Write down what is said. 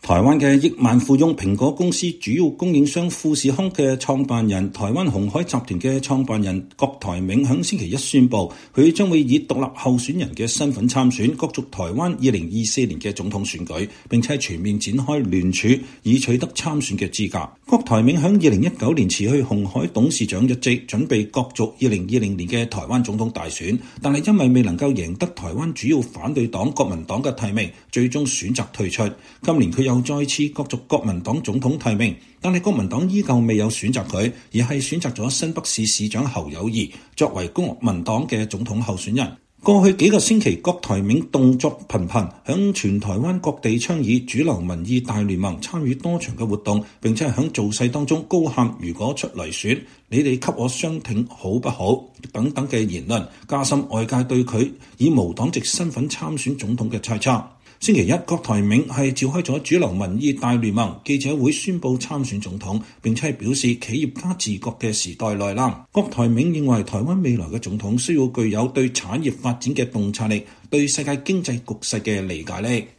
台灣嘅億萬富翁蘋果公司主要供應商富士康嘅創辦人、台灣鴻海集團嘅創辦人郭台銘喺星期一宣布，佢將會以獨立候選人嘅身份參選，角逐台灣2024年嘅總統選舉，並且全面展開聯署，以取得參選嘅資格。郭台銘喺2019年辭去鴻海董事長一職，準備角逐2020年嘅台灣總統大選，但係因為未能夠贏得台灣主要反對黨國民黨嘅提名，最終選擇退出。今年佢又再次角逐國民黨總統提名，但係國民黨依舊未有選擇佢，而係選擇咗新北市市長侯友宜作為國民黨嘅總統候選人。過去幾個星期，郭台銘動作頻頻，響全台灣各地倡議主流民意大聯盟，參與多場嘅活動，並且係響造勢當中高喊如果出嚟選，你哋給我相挺好不好等等嘅言論，加深外界對佢以無黨籍身份參選總統嘅猜測。星期一，郭台銘係召開咗主流民意大聯盟記者會，宣布參選總統，並且係表示企業家治國嘅時代來臨。郭台銘認為台灣未來嘅總統需要具有對產業發展嘅洞察力，對世界經濟局勢嘅理解力。